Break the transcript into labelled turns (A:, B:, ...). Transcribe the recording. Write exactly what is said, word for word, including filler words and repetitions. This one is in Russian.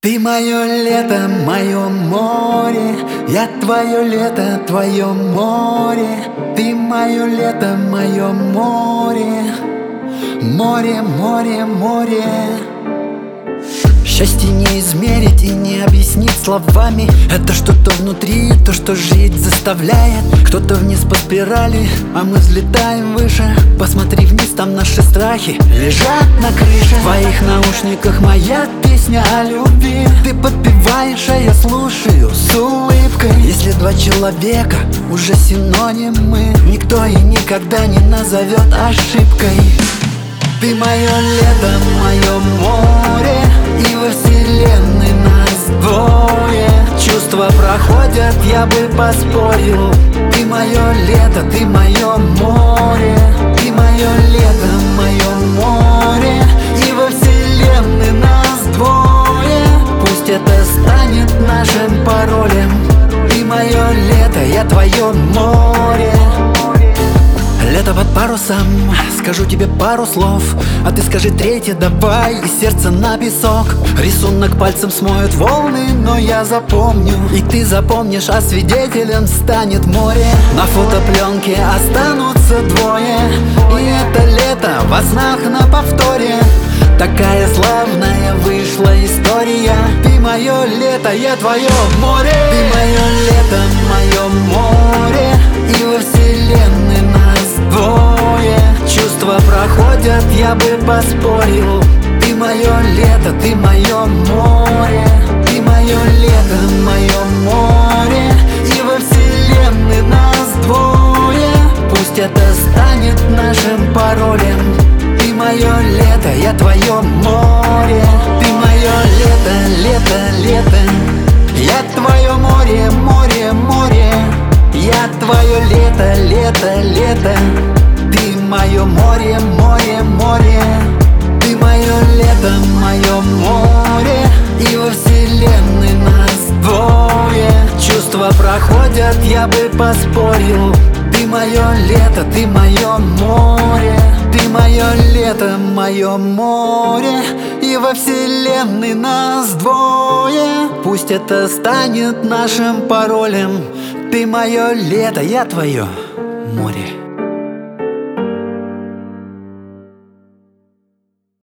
A: Ты мое лето, мое море, я твое лето, твое море. Ты мое лето, мое море, море, море, море. Счастье не измерить и не объяснить словами. Это что-то внутри, то, что жить заставляет. Кто-то вниз по спирали, а мы взлетаем выше. Посмотри вниз, там наши страхи лежат на крыше. В твоих наушниках моя песня о любви. Ты подпеваешь, а я слушаю с улыбкой. Если два человека уже синонимы, никто и никогда не назовет ошибкой. Ты мое лето, мое море, и во вселенной нас двое. Чувства проходят, я бы поспорил. Ты мое лето, ты мое море. Ты мое лето, мое море, и во вселенной нас двое. Пусть это станет нашим паролем. Ты мое лето, я твое море. Лето под парусом, скажу тебе пару слов, а ты скажи третье, давай, и сердце на песок. Рисунок пальцем смоют волны, но я запомню, и ты запомнишь, а свидетелем станет море. На фотопленке останутся двое, и это лето во снах на повторе. Такая славная вышла история. Ты мое лето, я твое море. Ты мое лето, мое море, и во вселенной нас двое. Чувства проходят, я бы поспорил. Ты мое лето, ты мое море. Ты мое лето, мое море, и во вселенной нас двое. Пусть это станет нашим паролем. Ты мое лето, я твое море. Ты мое лето, лето, лето. Я твое море, море, море. Я твое лето, лето, лето. Ты мое море, море, море. Ты мое лето, мое море, и во вселенной нас двое. Чувства проходят, я бы поспорил. Ты мое лето, ты мое море. Ты мое лето, мое море, и во вселенной нас двое. Пусть это станет нашим паролем. Ты мое лето, я твое море.